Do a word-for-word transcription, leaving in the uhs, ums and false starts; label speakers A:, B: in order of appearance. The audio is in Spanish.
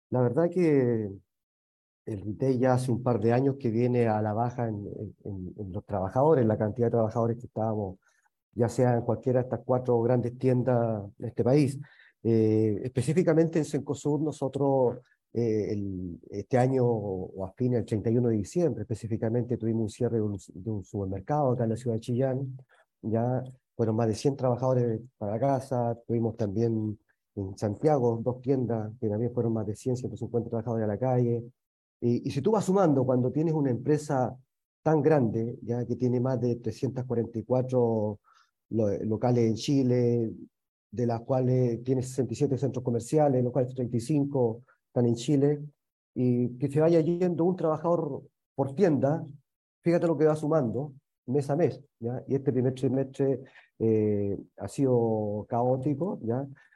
A: La verdad que el retail ya hace un par de años que viene a la baja en, en- en los trabajadores, la cantidad de trabajadores que estábamos, ya sea en cualquiera de estas cuatro grandes tiendas de este país. Eh, específicamente en Cencosud, nosotros eh, el- este año o a fines del treinta y uno de diciembre, específicamente tuvimos un cierre de un, de un supermercado acá en la ciudad de Chillán. Ya fueron más de cien trabajadores para la casa. Tuvimos también en Santiago dos tiendas que también fueron más de cien, ciento cincuenta trabajadores a la calle. Y, y si tú vas sumando, cuando tienes una empresa tan grande, ya que tiene más de trescientos cuarenta y cuatro lo- locales en Chile, de las cuales tiene sesenta y siete centros comerciales, los cuales treinta y cinco están en Chile, y que se vaya yendo un trabajador por tienda, fíjate lo que va sumando mes a mes, ¿ya? Y este primer trimestre eh, ha sido caótico, ¿ya?